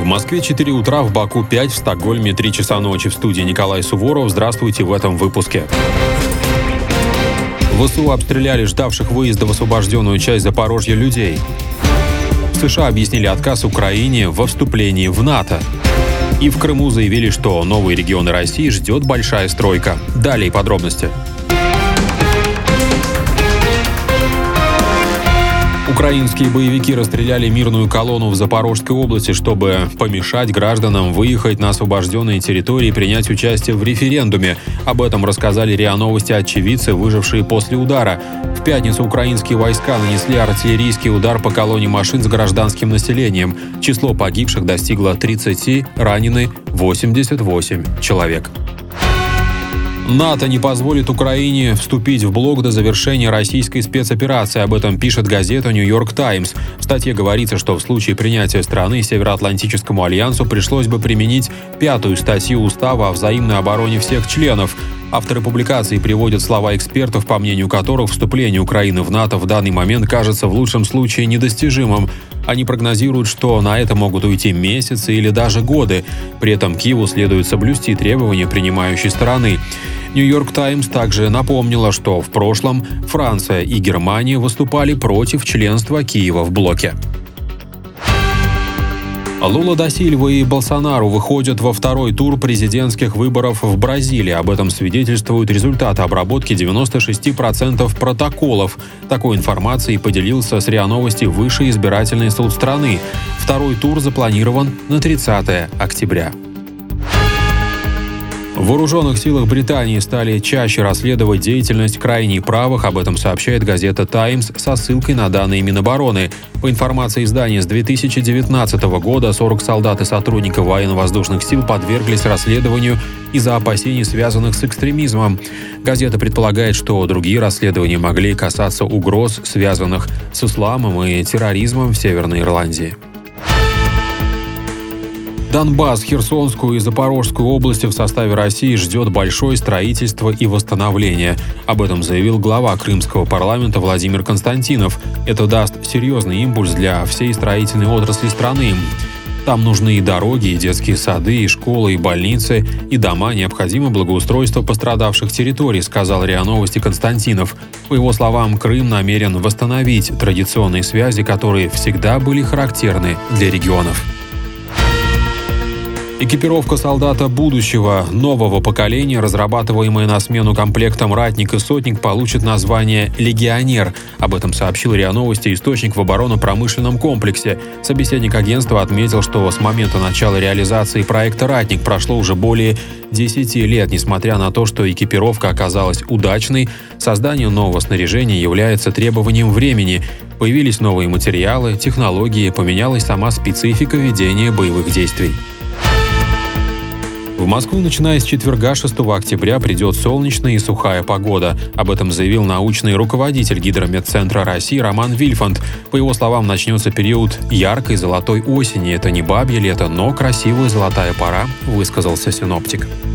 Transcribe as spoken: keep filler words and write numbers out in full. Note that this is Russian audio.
В Москве четыре утра, в Баку пять, в Стокгольме три часа ночи. В студии Николай Суворов. Здравствуйте в этом выпуске. ВСУ обстреляли ждавших выезда в освобожденную часть Запорожья людей. США объяснили отказ Украине во вступлении в НАТО. И в Крыму заявили, что новые регионы России ждет большая стройка. Далее подробности. Украинские боевики расстреляли мирную колонну в Запорожской области, чтобы помешать гражданам выехать на освобожденные территории и принять участие в референдуме. Об этом рассказали РИА Новости очевидцы, выжившие после удара. В пятницу украинские войска нанесли артиллерийский удар по колонне машин с гражданским населением. Число погибших достигло тридцати, ранены восемьдесят восемь человек. НАТО не позволит Украине вступить в блок до завершения российской спецоперации. Об этом пишет газета «Нью-Йорк Таймс». В статье говорится, что в случае принятия страны Североатлантическому альянсу пришлось бы применить пятую статью Устава о взаимной обороне всех членов. Авторы публикации приводят слова экспертов, по мнению которых вступление Украины в НАТО в данный момент кажется в лучшем случае недостижимым. Они прогнозируют, что на это могут уйти месяцы или даже годы. При этом Киеву следует соблюсти требования принимающей стороны. «Нью-Йорк Таймс» также напомнила, что в прошлом Франция и Германия выступали против членства Киева в блоке. Лула да Сильва и Болсонару выходят во второй тур президентских выборов в Бразилии. Об этом свидетельствуют результаты обработки девяноста шести процентов протоколов. Такой информацией поделился с РИА Новости Высший избирательный суд страны. Второй тур запланирован на тридцатое октября. В вооруженных силах Британии стали чаще расследовать деятельность крайне правых. Об этом сообщает газета «Таймс» со ссылкой на данные Минобороны. По информации издания, с две тысячи девятнадцатого года сорок солдат и сотрудников военно-воздушных сил подверглись расследованию из-за опасений, связанных с экстремизмом. Газета предполагает, что другие расследования могли касаться угроз, связанных с исламом и терроризмом в Северной Ирландии. Донбасс, Херсонскую и Запорожскую области в составе России ждет большое строительство и восстановление. Об этом заявил глава Крымского парламента Владимир Константинов. Это даст серьезный импульс для всей строительной отрасли страны. Там нужны и дороги, и детские сады, и школы, и больницы, и дома. Необходимо благоустройство пострадавших территорий, сказал РИА Новости Константинов. По его словам, Крым намерен восстановить традиционные связи, которые всегда были характерны для регионов. Экипировка солдата будущего, нового поколения, разрабатываемая на смену комплектам «Ратник» и «Сотник», получит название «Легионер». Об этом сообщил РИА Новости источник в оборонно-промышленном комплексе. Собеседник агентства отметил, что с момента начала реализации проекта «Ратник» прошло уже более десяти лет. Несмотря на то, что экипировка оказалась удачной, создание нового снаряжения является требованием времени. Появились новые материалы, технологии, поменялась сама специфика ведения боевых действий. В Москву, начиная с четверга, шестого октября, придет солнечная и сухая погода. Об этом заявил научный руководитель Гидрометцентра России Роман Вильфанд. По его словам, начнется период яркой золотой осени. Это не бабье лето, но красивая золотая пора, высказался синоптик.